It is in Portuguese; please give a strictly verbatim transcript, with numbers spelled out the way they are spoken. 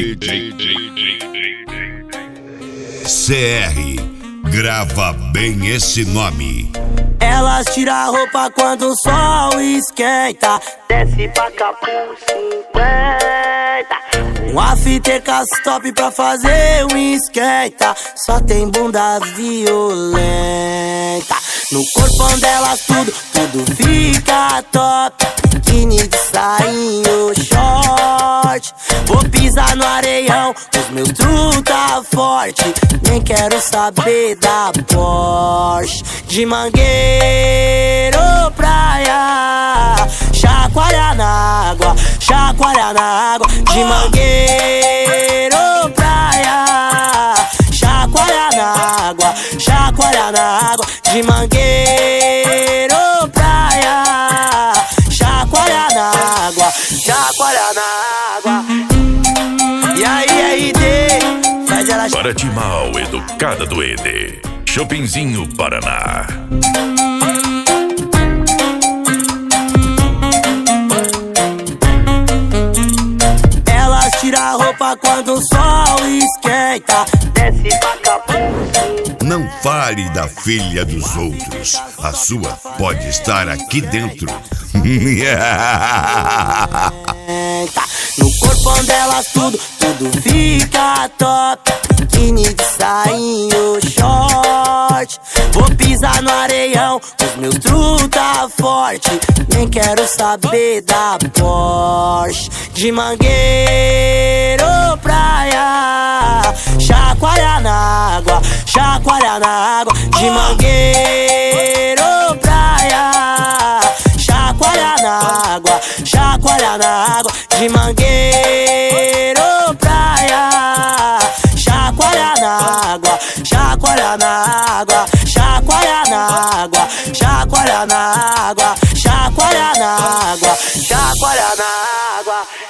D J C R, grava bem esse nome. Elas tiram a roupa quando o sol esquenta, desce pra capuz cinquenta. Um after top pra fazer um esquenta, só tem bunda violenta. No corpão delas tudo, tudo fica top. Biquíni de sainho, short. Vou pisar no areião, os meus truta forte. Nem quero saber da Porsche. De mangueiro, praia, chacoalha na água, chacoalha na água. De mangueiro, praia, chacoalha na água, chacoalha na água. De mangueiro, praia, chacoalha na água, chacoalha na água. E aí, R D, faz ela... Para de mal educada do E D, Shoppingzinho Paraná. Elas tiram a roupa quando o sol esquenta, desce pra capuz. Não fale da filha dos outros, a sua pode estar aqui dentro. No corpão delas tudo, tudo fica top. Biquíni de sainho, short. Vou pisar no areião, os meus truta forte. Nem quero saber da Porsche. De mangueiro, praia, chacoalha na água, chacoalha na água. De mangueiro, praia, chacoalha na água, chacoalha na água. De mangueiro, praia, chacoalha na água, chacoalha na água, chacoalha na água, chacoalha na água, chacoalha na água, chacoalha na água.